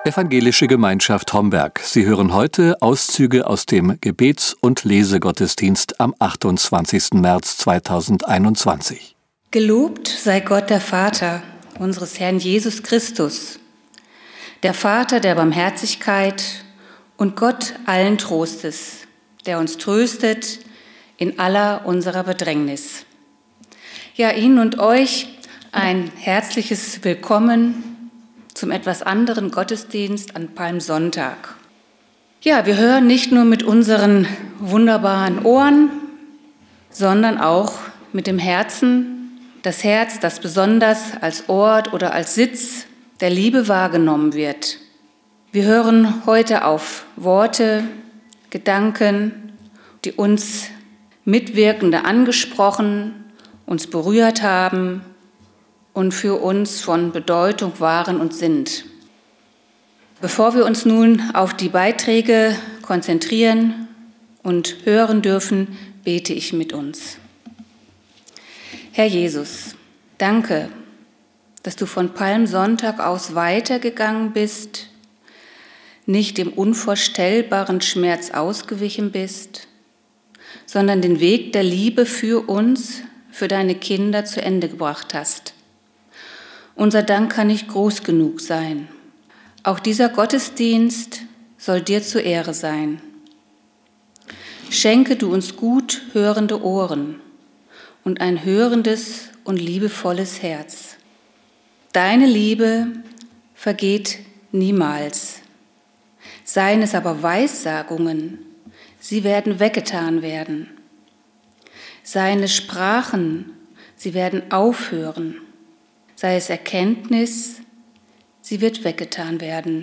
Evangelische Gemeinschaft Homberg. Sie hören heute Auszüge aus dem Gebets- und Lesegottesdienst am 28. März 2021. Gelobt sei Gott der Vater unseres Herrn Jesus Christus, der Vater der Barmherzigkeit und Gott allen Trostes, der uns tröstet in aller unserer Bedrängnis. Ja, Ihnen und euch ein herzliches Willkommen zum etwas anderen Gottesdienst an Palmsonntag. Ja, wir hören nicht nur mit unseren wunderbaren Ohren, sondern auch mit dem Herzen. Das Herz, das besonders als Ort oder als Sitz der Liebe wahrgenommen wird. Wir hören heute auf Worte, Gedanken, die uns Mitwirkende angesprochen, uns berührt haben und für uns von Bedeutung waren und sind. Bevor wir uns nun auf die Beiträge konzentrieren und hören dürfen, bete ich mit uns. Herr Jesus, danke, dass du von Palmsonntag aus weitergegangen bist, nicht dem unvorstellbaren Schmerz ausgewichen bist, sondern den Weg der Liebe für uns, für deine Kinder zu Ende gebracht hast. Unser Dank kann nicht groß genug sein. Auch dieser Gottesdienst soll dir zur Ehre sein. Schenke du uns gut hörende Ohren und ein hörendes und liebevolles Herz. Deine Liebe vergeht niemals. Seien es aber Weissagungen, sie werden weggetan werden. Seien es Sprachen, sie werden aufhören. Sei es Erkenntnis, sie wird weggetan werden.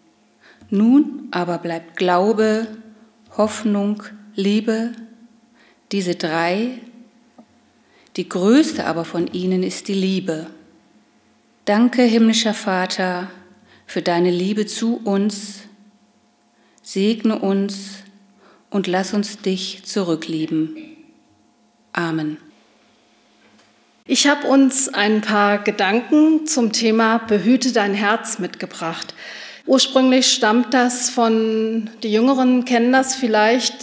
Nun aber bleibt Glaube, Hoffnung, Liebe, diese drei. Die größte aber von ihnen ist die Liebe. Danke, himmlischer Vater, für deine Liebe zu uns. Segne uns und lass uns dich zurücklieben. Amen. Ich habe uns ein paar Gedanken zum Thema Behüte dein Herz mitgebracht. Ursprünglich stammt das von, die Jüngeren kennen das vielleicht,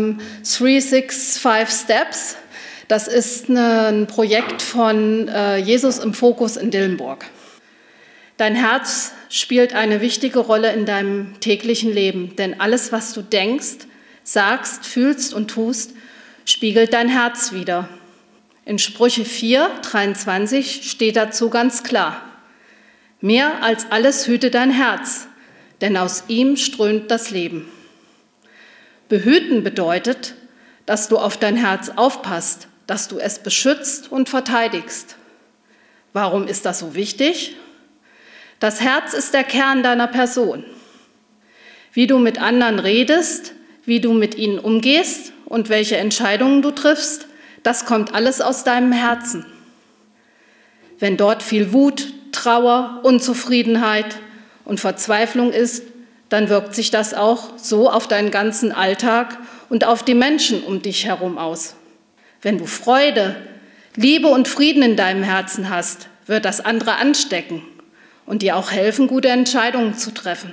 365 Steps. Das ist ein Projekt von Jesus im Fokus in Dillenburg. Dein Herz spielt eine wichtige Rolle in deinem täglichen Leben, denn alles, was du denkst, sagst, fühlst und tust, spiegelt dein Herz wider. In Sprüche 4,23 steht dazu ganz klar: Mehr als alles hüte dein Herz, denn aus ihm strömt das Leben. Behüten bedeutet, dass du auf dein Herz aufpasst, dass du es beschützt und verteidigst. Warum ist das so wichtig? Das Herz ist der Kern deiner Person. Wie du mit anderen redest, wie du mit ihnen umgehst und welche Entscheidungen du triffst, das kommt alles aus deinem Herzen. Wenn dort viel Wut, Trauer, Unzufriedenheit und Verzweiflung ist, dann wirkt sich das auch so auf deinen ganzen Alltag und auf die Menschen um dich herum aus. Wenn du Freude, Liebe und Frieden in deinem Herzen hast, wird das andere anstecken und dir auch helfen, gute Entscheidungen zu treffen.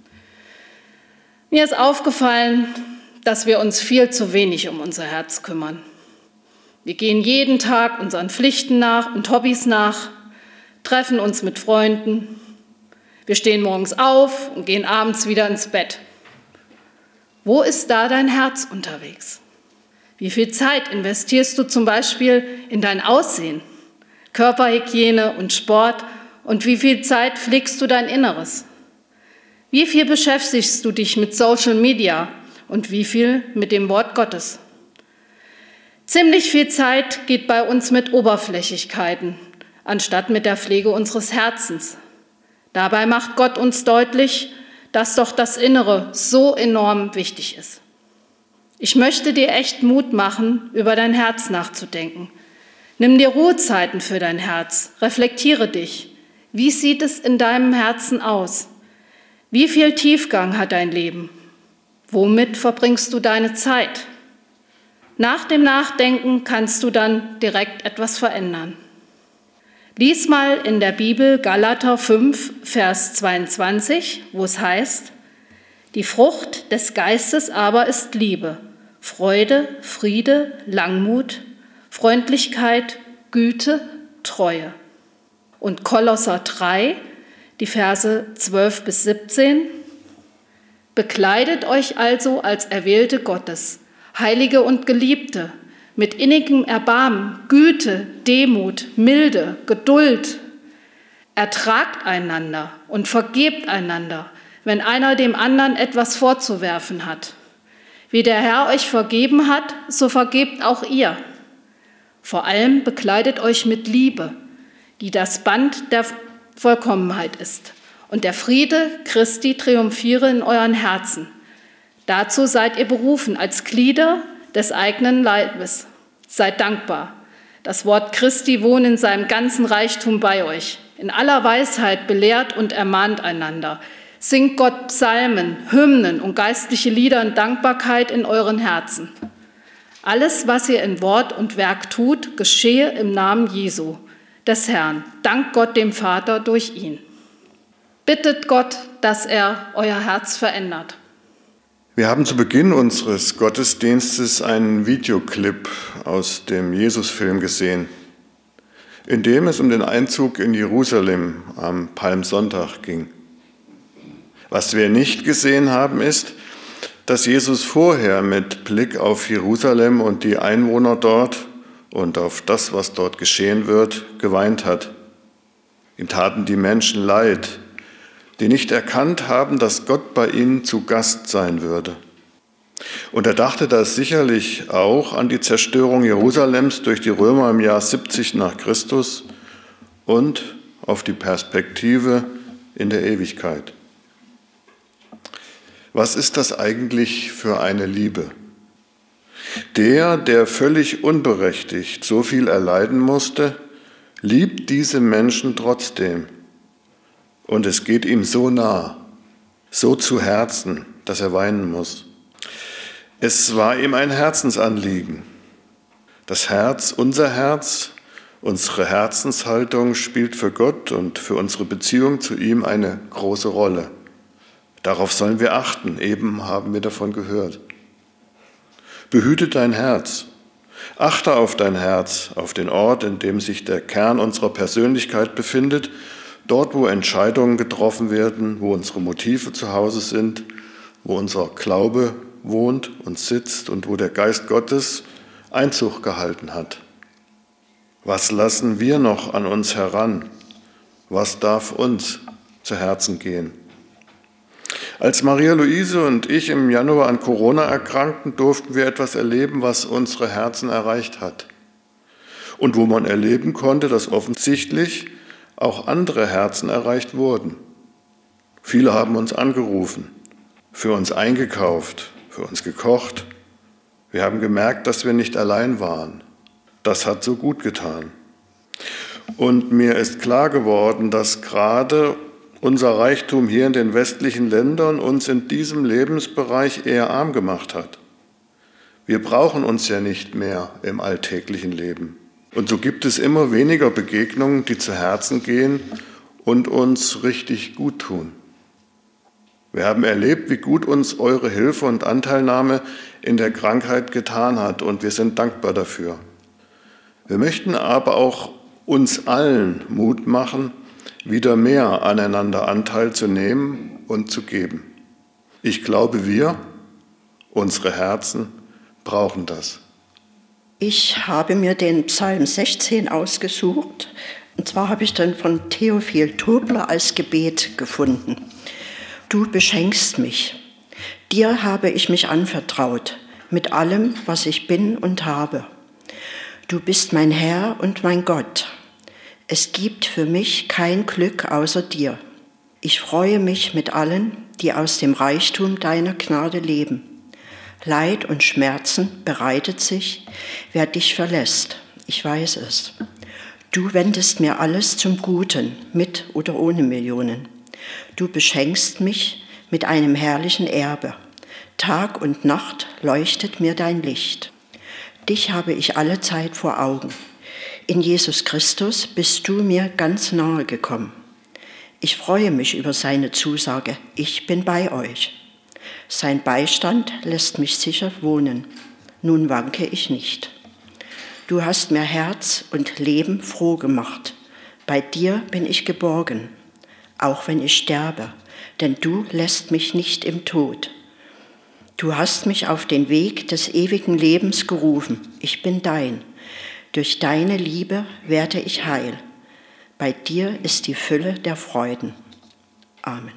Mir ist aufgefallen, dass wir uns viel zu wenig um unser Herz kümmern. Wir gehen jeden Tag unseren Pflichten nach und Hobbys nach, treffen uns mit Freunden. Wir stehen morgens auf und gehen abends wieder ins Bett. Wo ist da dein Herz unterwegs? Wie viel Zeit investierst du zum Beispiel in dein Aussehen, Körperhygiene und Sport und wie viel Zeit pflegst du dein Inneres? Wie viel beschäftigst du dich mit Social Media und wie viel mit dem Wort Gottes? Ziemlich viel Zeit geht bei uns mit Oberflächlichkeiten, anstatt mit der Pflege unseres Herzens. Dabei macht Gott uns deutlich, dass doch das Innere so enorm wichtig ist. Ich möchte dir echt Mut machen, über dein Herz nachzudenken. Nimm dir Ruhezeiten für dein Herz, reflektiere dich. Wie sieht es in deinem Herzen aus? Wie viel Tiefgang hat dein Leben? Womit verbringst du deine Zeit? Nach dem Nachdenken kannst du dann direkt etwas verändern. Lies mal in der Bibel Galater 5, Vers 22, wo es heißt: Die Frucht des Geistes aber ist Liebe, Freude, Friede, Langmut, Freundlichkeit, Güte, Treue. Und Kolosser 3, die Verse 12 bis 17: Bekleidet euch also als Erwählte Gottes, Heilige und Geliebte, mit innigem Erbarmen, Güte, Demut, Milde, Geduld. Ertragt einander und vergebt einander, wenn einer dem anderen etwas vorzuwerfen hat. Wie der Herr euch vergeben hat, so vergebt auch ihr. Vor allem bekleidet euch mit Liebe, die das Band der Vollkommenheit ist, und der Friede Christi triumphiere in euren Herzen. Dazu seid ihr berufen als Glieder des eigenen Leibes. Seid dankbar. Das Wort Christi wohnt in seinem ganzen Reichtum bei euch. In aller Weisheit belehrt und ermahnt einander. Singt Gott Psalmen, Hymnen und geistliche Lieder in Dankbarkeit in euren Herzen. Alles, was ihr in Wort und Werk tut, geschehe im Namen Jesu, des Herrn. Dank Gott dem Vater durch ihn. Bittet Gott, dass er euer Herz verändert. Wir haben zu Beginn unseres Gottesdienstes einen Videoclip aus dem Jesus-Film gesehen, in dem es um den Einzug in Jerusalem am Palmsonntag ging. Was wir nicht gesehen haben, ist, dass Jesus vorher mit Blick auf Jerusalem und die Einwohner dort und auf das, was dort geschehen wird, geweint hat. Ihm taten die Menschen leid, die nicht erkannt haben, dass Gott bei ihnen zu Gast sein würde. Und er dachte da sicherlich auch an die Zerstörung Jerusalems durch die Römer im Jahr 70 nach Christus und auf die Perspektive in der Ewigkeit. Was ist das eigentlich für eine Liebe? Der völlig unberechtigt so viel erleiden musste, liebt diese Menschen trotzdem. Und es geht ihm so nah, so zu Herzen, dass er weinen muss. Es war ihm ein Herzensanliegen. Das Herz, unser Herz, unsere Herzenshaltung spielt für Gott und für unsere Beziehung zu ihm eine große Rolle. Darauf sollen wir achten, eben haben wir davon gehört. Behüte dein Herz. Achte auf dein Herz, auf den Ort, in dem sich der Kern unserer Persönlichkeit befindet, dort, wo Entscheidungen getroffen werden, wo unsere Motive zu Hause sind, wo unser Glaube wohnt und sitzt und wo der Geist Gottes Einzug gehalten hat. Was lassen wir noch an uns heran? Was darf uns zu Herzen gehen? Als Maria-Luise und ich im Januar an Corona erkrankten, durften wir etwas erleben, was unsere Herzen erreicht hat. Und wo man erleben konnte, dass offensichtlich auch andere Herzen erreicht wurden. Viele haben uns angerufen, für uns eingekauft, für uns gekocht. Wir haben gemerkt, dass wir nicht allein waren. Das hat so gut getan. Und mir ist klar geworden, dass gerade unser Reichtum hier in den westlichen Ländern uns in diesem Lebensbereich eher arm gemacht hat. Wir brauchen uns ja nicht mehr im alltäglichen Leben. Und so gibt es immer weniger Begegnungen, die zu Herzen gehen und uns richtig gut tun. Wir haben erlebt, wie gut uns eure Hilfe und Anteilnahme in der Krankheit getan hat und wir sind dankbar dafür. Wir möchten aber auch uns allen Mut machen, wieder mehr aneinander Anteil zu nehmen und zu geben. Ich glaube, unsere Herzen, brauchen das. Ich habe mir den Psalm 16 ausgesucht. Und zwar habe ich dann von Theophil Tobler als Gebet gefunden. Du beschenkst mich. Dir habe ich mich anvertraut, mit allem, was ich bin und habe. Du bist mein Herr und mein Gott. Es gibt für mich kein Glück außer dir. Ich freue mich mit allen, die aus dem Reichtum deiner Gnade leben. Leid und Schmerzen bereitet sich, wer dich verlässt. Ich weiß es. Du wendest mir alles zum Guten, mit oder ohne Millionen. Du beschenkst mich mit einem herrlichen Erbe. Tag und Nacht leuchtet mir dein Licht. Dich habe ich alle Zeit vor Augen. In Jesus Christus bist du mir ganz nahe gekommen. Ich freue mich über seine Zusage, ich bin bei euch. Sein Beistand lässt mich sicher wohnen. Nun wanke ich nicht. Du hast mir Herz und Leben froh gemacht. Bei dir bin ich geborgen, auch wenn ich sterbe, denn du lässt mich nicht im Tod. Du hast mich auf den Weg des ewigen Lebens gerufen. Ich bin dein. Durch deine Liebe werde ich heil. Bei dir ist die Fülle der Freuden. Amen.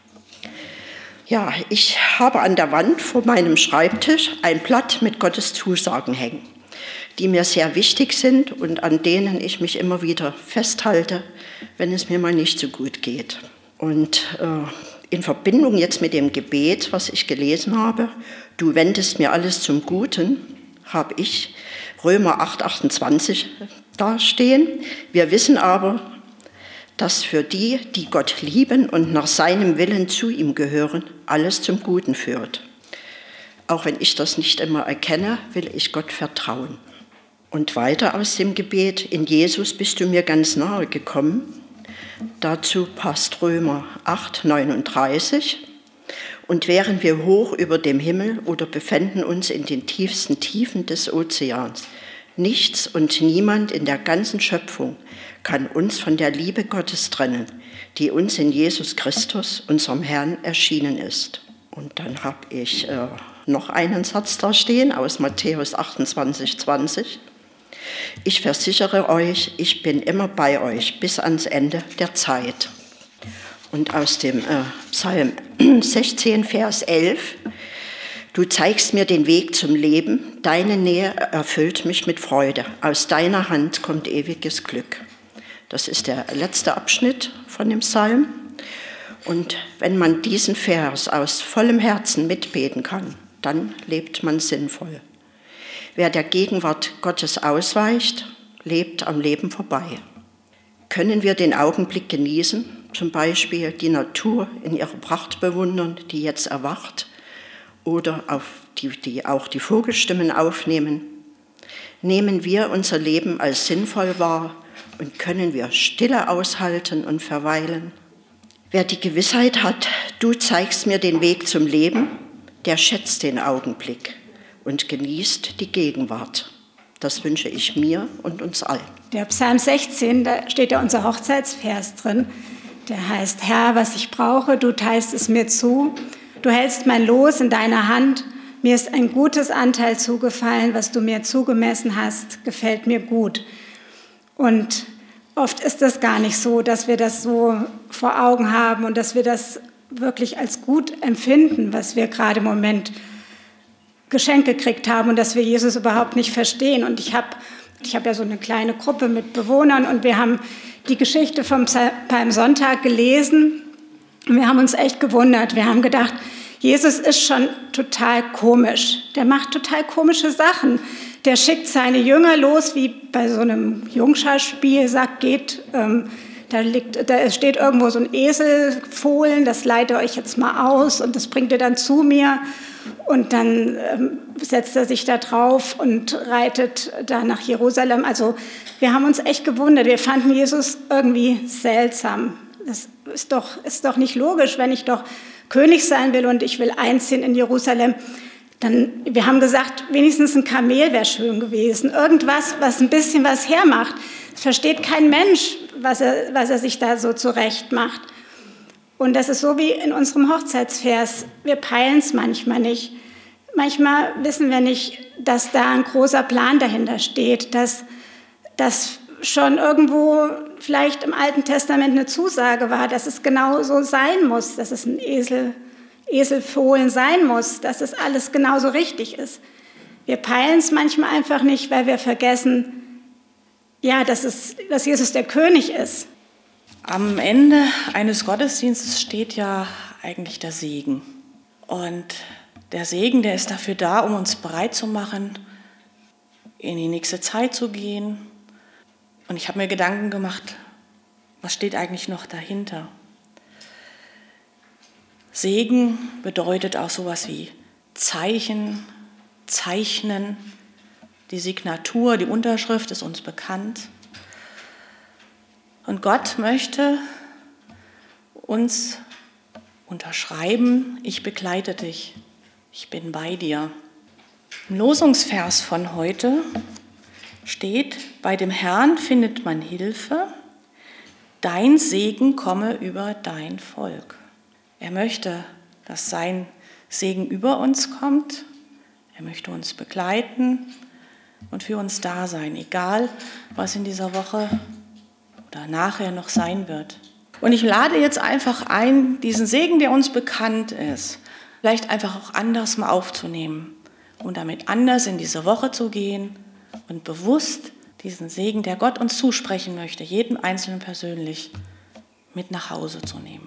Ja, ich habe an der Wand vor meinem Schreibtisch ein Blatt mit Gottes Zusagen hängen, die mir sehr wichtig sind und an denen ich mich immer wieder festhalte, wenn es mir mal nicht so gut geht. Und in Verbindung jetzt mit dem Gebet, was ich gelesen habe, du wendest mir alles zum Guten, habe ich Römer 8,28 da stehen. Wir wissen aber, dass für die, die Gott lieben und nach seinem Willen zu ihm gehören, alles zum Guten führt. Auch wenn ich das nicht immer erkenne, will ich Gott vertrauen. Und weiter aus dem Gebet, in Jesus bist du mir ganz nahe gekommen. Dazu passt Römer 8,39. Und wären wir hoch über dem Himmel oder befänden uns in den tiefsten Tiefen des Ozeans, nichts und niemand in der ganzen Schöpfung kann uns von der Liebe Gottes trennen, die uns in Jesus Christus, unserem Herrn, erschienen ist. Und dann habe ich noch einen Satz da stehen aus Matthäus 28,20. Ich versichere euch, ich bin immer bei euch bis ans Ende der Zeit. Und aus dem Psalm 16, Vers 11. Du zeigst mir den Weg zum Leben, deine Nähe erfüllt mich mit Freude. Aus deiner Hand kommt ewiges Glück. Das ist der letzte Abschnitt von dem Psalm. Und wenn man diesen Vers aus vollem Herzen mitbeten kann, dann lebt man sinnvoll. Wer der Gegenwart Gottes ausweicht, lebt am Leben vorbei. Können wir den Augenblick genießen, zum Beispiel die Natur in ihrer Pracht bewundern, die jetzt erwacht, oder auch die Vogelstimmen aufnehmen? Nehmen wir unser Leben als sinnvoll wahr und können wir Stille aushalten und verweilen? Wer die Gewissheit hat, du zeigst mir den Weg zum Leben, der schätzt den Augenblick und genießt die Gegenwart. Das wünsche ich mir und uns allen. Der Psalm 16, da steht ja unser Hochzeitsvers drin. Der heißt, Herr, was ich brauche, du teilst es mir zu. Du hältst mein Los in deiner Hand. Mir ist ein gutes Anteil zugefallen, was du mir zugemessen hast, gefällt mir gut. Und oft ist das gar nicht so, dass wir das so vor Augen haben und dass wir das wirklich als gut empfinden, was wir gerade im Moment geschenkt gekriegt haben und dass wir Jesus überhaupt nicht verstehen. Und ich hab ja so eine kleine Gruppe mit Bewohnern und wir haben die Geschichte vom Palmsonntag gelesen und wir haben uns echt gewundert. Wir haben gedacht, Jesus ist schon total komisch. Der macht total komische Sachen. Der schickt seine Jünger los, wie bei so einem Jungscharspiel, sagt, geht, da steht irgendwo so ein Eselfohlen, das leitet ihr euch jetzt mal aus und das bringt ihr dann zu mir. Und dann setzt er sich da drauf und reitet da nach Jerusalem. Also wir haben uns echt gewundert. Wir fanden Jesus irgendwie seltsam. Das ist doch nicht logisch, wenn ich doch König sein will und ich will einziehen in Jerusalem. Wir haben gesagt, wenigstens ein Kamel wäre schön gewesen. Irgendwas, was ein bisschen was hermacht. Das versteht kein Mensch, was er sich da so zurecht macht. Und das ist so wie in unserem Hochzeitsvers. Wir peilen es manchmal nicht. Manchmal wissen wir nicht, dass da ein großer Plan dahinter steht, dass schon irgendwo vielleicht im Alten Testament eine Zusage war, dass es genau so sein muss, dass es ein Eselfohlen sein muss, dass es alles genauso richtig ist. Wir peilen es manchmal einfach nicht, weil wir vergessen, ja, dass Jesus der König ist. Am Ende eines Gottesdienstes steht ja eigentlich der Segen. Und der Segen, der ist dafür da, um uns bereit zu machen, in die nächste Zeit zu gehen. Und ich habe mir Gedanken gemacht, was steht eigentlich noch dahinter? Segen bedeutet auch sowas wie Zeichen, Zeichnen. Die Signatur, die Unterschrift ist uns bekannt. Und Gott möchte uns unterschreiben, ich begleite dich, ich bin bei dir. Im Losungsvers von heute steht, bei dem Herrn findet man Hilfe, dein Segen komme über dein Volk. Er möchte, dass sein Segen über uns kommt, er möchte uns begleiten und für uns da sein, egal was in dieser Woche oder nachher noch sein wird. Und ich lade jetzt einfach ein, diesen Segen, der uns bekannt ist, vielleicht einfach auch anders mal aufzunehmen und damit anders in diese Woche zu gehen und bewusst diesen Segen, der Gott uns zusprechen möchte, jedem Einzelnen persönlich mit nach Hause zu nehmen.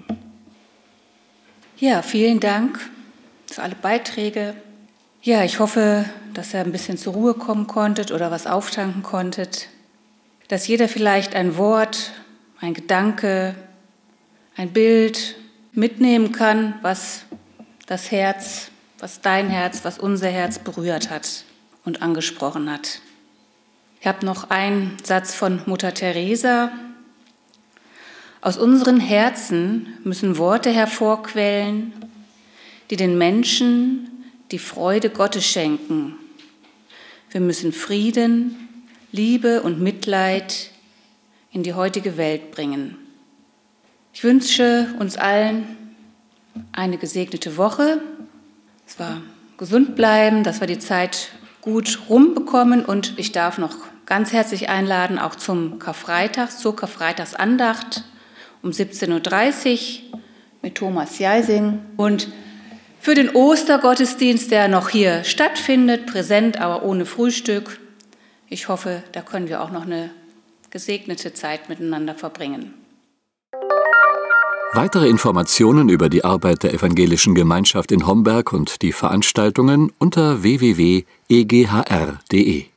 Ja, vielen Dank für alle Beiträge. Ja, ich hoffe, dass ihr ein bisschen zur Ruhe kommen konntet oder was auftanken konntet. Dass jeder vielleicht ein Wort, ein Gedanke, ein Bild mitnehmen kann, was das Herz, was dein Herz, was unser Herz berührt hat und angesprochen hat. Ich habe noch einen Satz von Mutter Teresa. Aus unseren Herzen müssen Worte hervorquellen, die den Menschen die Freude Gottes schenken. Wir müssen Frieden, Liebe und Mitleid in die heutige Welt bringen. Ich wünsche uns allen eine gesegnete Woche, dass wir gesund bleiben, dass wir die Zeit gut rumbekommen und ich darf noch ganz herzlich einladen, auch zur Karfreitagsandacht um 17.30 Uhr mit Thomas Jeising und für den Ostergottesdienst, der noch hier stattfindet, präsent, aber ohne Frühstück. Ich hoffe, da können wir auch noch eine gesegnete Zeit miteinander verbringen. Weitere Informationen über die Arbeit der Evangelischen Gemeinschaft in Homberg und die Veranstaltungen unter www.eghr.de